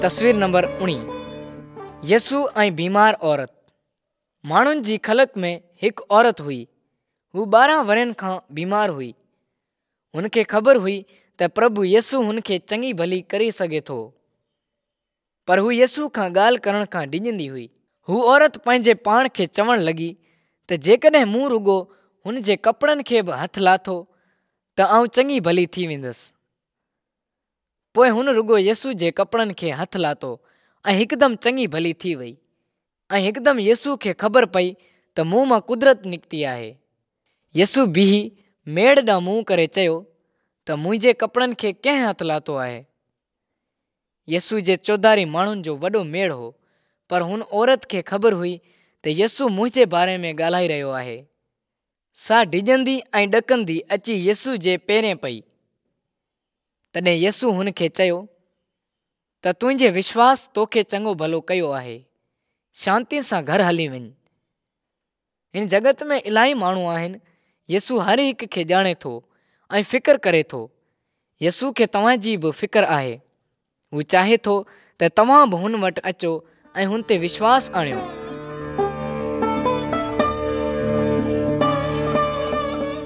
तस्वीर नंबर 19। यसु ऐं बीमार औरत। माण्हुनि जी ख़लक़ में हिकु औरत हुई। हू 12 वरनि खां बीमार हुई। हुनखे ख़बर हुई त प्रभु यसु हुनखे चङी भली करे सघे थो, पर हू यसु खां ॻाल्हि करण खां डिॼंदी हुई। हू औरत पंहिंजे पाण खे चवण लॻी त जेकॾहिं मूं रुॻो हुन जे कपिड़नि खे बि हथु लाथो त आउं चङी भली थी वेंदसि। पोइ हुन रुॻो यसु जे कपिड़नि खे हथु लाथो ऐं हिकदमि चङी भली थी वई। ऐं हिकदमि यसु खे ख़बर पई त मूं मां कुदरत निकिती आहे। यसु बीही मेड़ ॾांहुं मुंहुं करे चयो त मुंहिंजे कपिड़नि खे कंहिं हथु लाथो आहे। यसु जे चौधारी माण्हुनि जो वॾो मेड़ हो, पर हुन औरत खे ख़बर हुई त यसु मुंहिंजे बारे में ॻाल्हाए रहियो आहे। सा डिॼंदी ऐं ॾकंदी अची यसु जे पेरें पई। तॾहिं यसु हुन खे चयो त तुंहिंजे विश्वास तोखे चङो भलो कयो आहे, शांती सां घर हली वञ। हिन जगत में इलाही माण्हू आहिनि। यसु हर हिक खे ॼाणे थो ऐं फ़िकर करे थो। यसु खे तव्हांजी बि फ़िकर आहे। हू चाहे थो त तव्हां बि हुन वटि अचो ऐं हुन ते विश्वास आणियो।